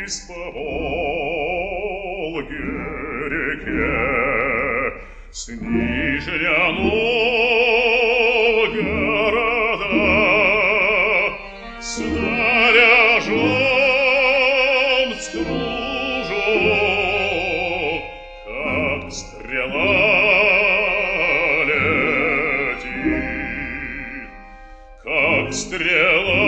Близ по Волге реке с Нижняного города снаряжен стружок, как стрела летит, как стрела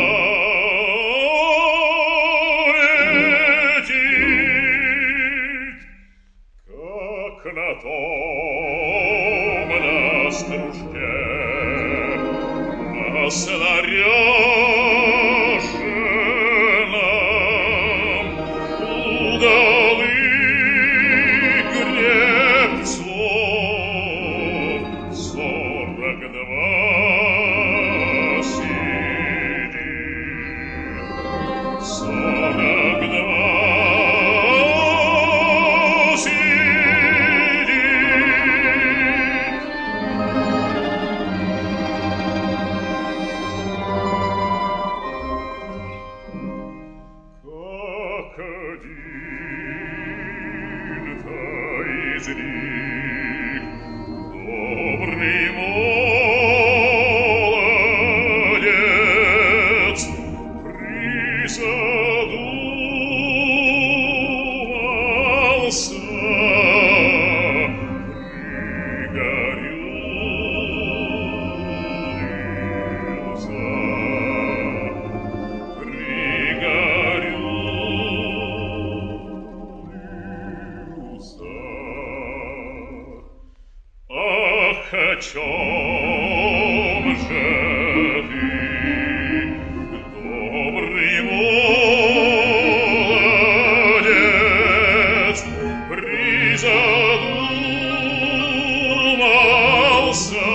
летит, как на том на стружке на снаряженном удалых гребцов 42 сидит, 42 сидит. Как один-то из них добрый молодец призадумался, пригорюнился. Ах, о чем же ты, добрый молодец, призадумался,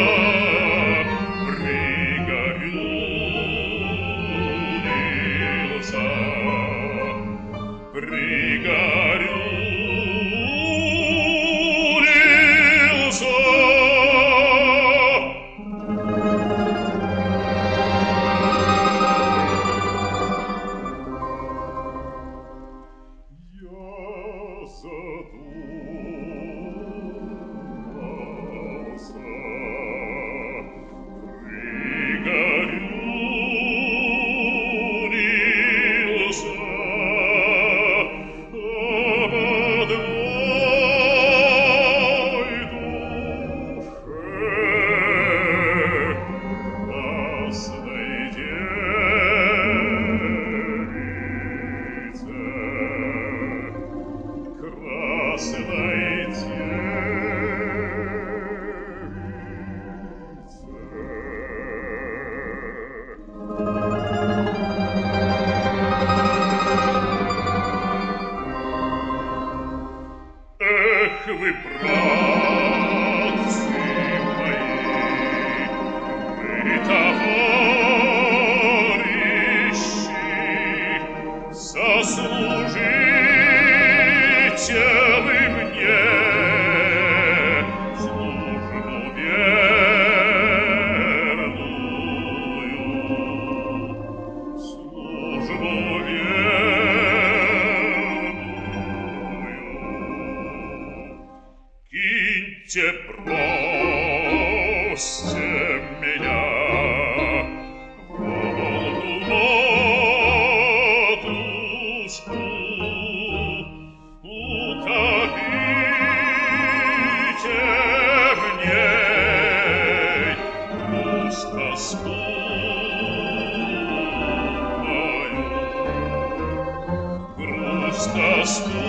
пригорюнился, пригорюнился. Я задумался, пригорюнился, обо двой душе красной девице, красной девице. Эх вы, братцы мои, вы товарищи, сослужите вы мне службу верную, службу верную. Киньте, бросьте меня в Волгу матушку, утопите в ней груз тоску мою, груз тоску